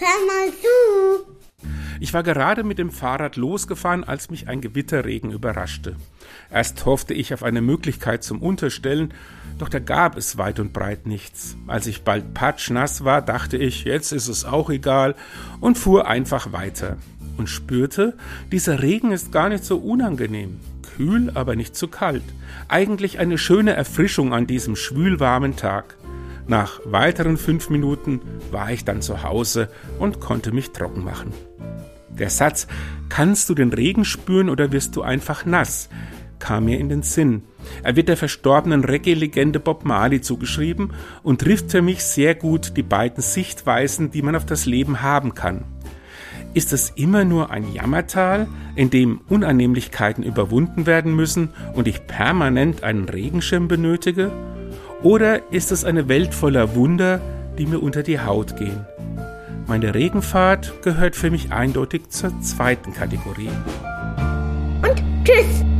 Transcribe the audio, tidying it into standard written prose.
hör mal zu. Ich war gerade mit dem Fahrrad losgefahren, als mich ein Gewitterregen überraschte. Erst hoffte ich auf eine Möglichkeit zum Unterstellen, doch da gab es weit und breit nichts. Als ich bald patschnass war, dachte ich, jetzt ist es auch egal und fuhr einfach weiter und spürte, dieser Regen ist gar nicht so unangenehm. Kühl, aber nicht zu kalt. Eigentlich eine schöne Erfrischung an diesem schwülwarmen Tag. Nach weiteren 5 Minuten war ich dann zu Hause und konnte mich trocken machen. Der Satz, kannst du den Regen spüren oder wirst du einfach nass, kam mir in den Sinn. Er wird der verstorbenen Reggae-Legende Bob Marley zugeschrieben und trifft für mich sehr gut die beiden Sichtweisen, die man auf das Leben haben kann. Ist es immer nur ein Jammertal, in dem Unannehmlichkeiten überwunden werden müssen und ich permanent einen Regenschirm benötige? Oder ist es eine Welt voller Wunder, die mir unter die Haut gehen? Meine Regenfahrt gehört für mich eindeutig zur zweiten Kategorie. Und tschüss.